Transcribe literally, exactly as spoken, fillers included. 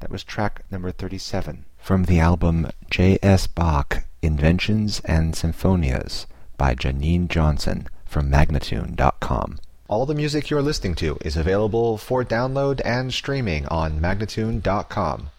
That was track number thirty-seven from the album J S. Bach, Inventions and Symphonias by Janine Johnson from Magnatune dot com. All the music you're listening to is available for download and streaming on Magnatune dot com.